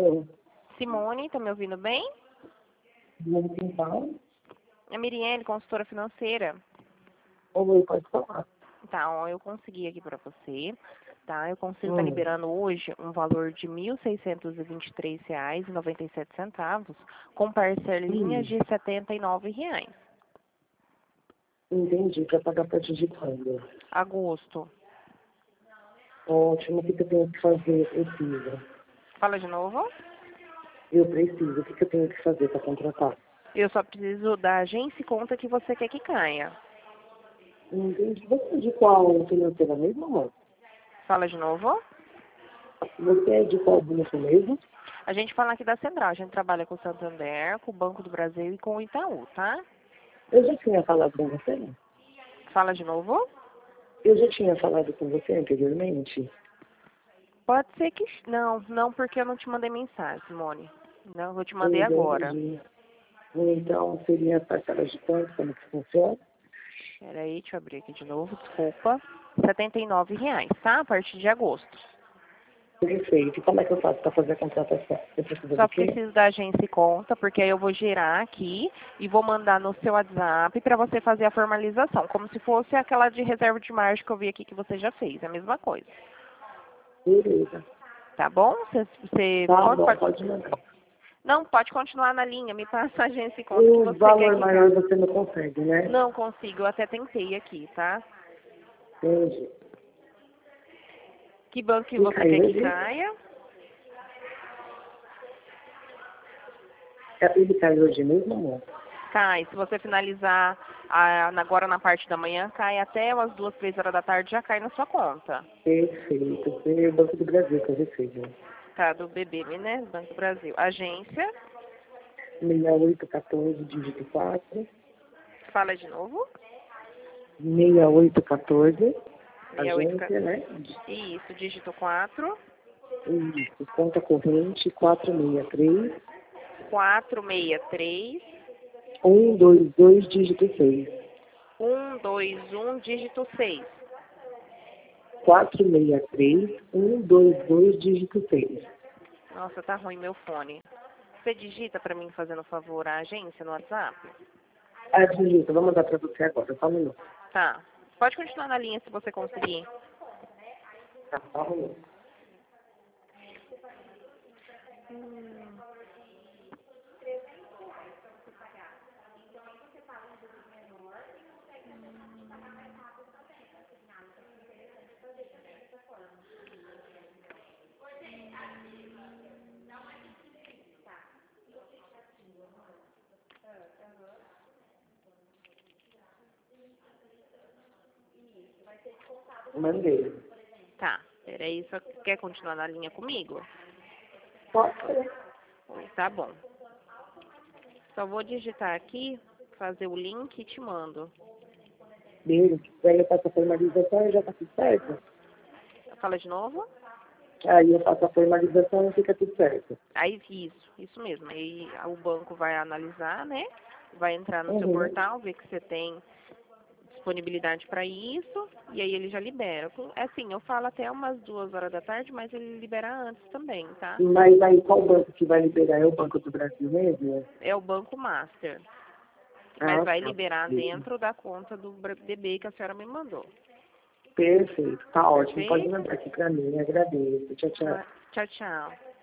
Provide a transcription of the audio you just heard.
Oi. Simone, tá me ouvindo bem? Vamos tentar. A Mirielle, consultora financeira. Oi, pode falar. Tá, ó, eu consegui aqui pra você, tá? Eu consigo estar liberando hoje um valor de R$ 1.623,97, com parcelinhas de R$ 79. Entendi, para pagar a partir de quando? Agosto. Ótimo, o que eu tenho que fazer? Eu preciso. Fala de novo. Eu preciso. O que eu tenho que fazer para contratar? Eu só preciso da agência e conta que você quer que caia. Entendi. Você é de qual financeira mesmo, amor? Fala de novo. Você é de qual banco mesmo? A gente fala aqui da Central. A gente trabalha com o Santander, com o Banco do Brasil e com o Itaú, tá? Eu já tinha falado com você, né? Fala de novo. Eu já tinha falado com você anteriormente. Pode ser que... Não, porque eu não te mandei mensagem, Simone. Não, eu te mandei agora. Entendi. Então, seria as parcelas de quanto? Como que funciona? Peraí, deixa eu abrir aqui de novo, desculpa. R$ 79, tá? A partir de agosto. Perfeito. E como é que eu faço para fazer a contratação? Você precisa Só do quê? preciso da agência e conta, porque aí eu vou gerar aqui e vou mandar no seu WhatsApp para você fazer a formalização. Como se fosse aquela de reserva de margem que eu vi aqui que você já fez. É a mesma coisa. Beleza. Tá bom? Você Tá bom, pode mandar. Não, pode continuar na linha. Me passa a agência e conta que O você quer valor que... maior você não consegue, né? Não consigo, eu até tentei aqui, tá? Entendi. Que banco que E você quer caiu que ele? caia? Ele caiu hoje mesmo, amor? Cai. Se você finalizar agora na parte da manhã, cai até umas 2, 3 horas da tarde, já cai na sua conta. Perfeito. Foi o Banco do Brasil que eu recebi. Tá, do BB, né? Banco do Brasil. Agência. 6814, dígito 4. Fala de novo. 6814. 68. Agência, né? Isso, dígito 4. Isso. Conta corrente 463. 463. 122, dígito 6. 121, dígito 6. 463, 122, dígito 6. Nossa, tá ruim meu fone. Você digita pra mim, fazendo favor, a agência no WhatsApp? Ah, digita, vou mandar para você agora, só um minuto. Tá. Pode continuar na linha se você conseguir. Tá, só um minuto. Mandei. Tá. Peraí, só quer continuar na linha comigo? Pode ser. Tá bom. Só vou digitar aqui, fazer o link e te mando. Beleza. Aí eu faço a formalização e já tá tudo certo. Fala de novo? Aí eu faço a formalização e fica tudo certo. Aí, isso mesmo. Aí o banco vai analisar, né? Vai entrar no seu Uhum. portal, ver que você tem disponibilidade para isso, e aí ele já libera. É assim, eu falo até umas 2 horas da tarde, mas ele libera antes também, tá? Mas aí qual banco que vai liberar? É o Banco do Brasil mesmo? É o Banco Master. Mas Ah, vai tá. liberar dentro da conta do DB que a senhora me mandou. Perfeito. Tá ótimo. Pode Perfeito? mandar aqui pra mim. Agradeço. Tchau, tchau. Tchau, tchau.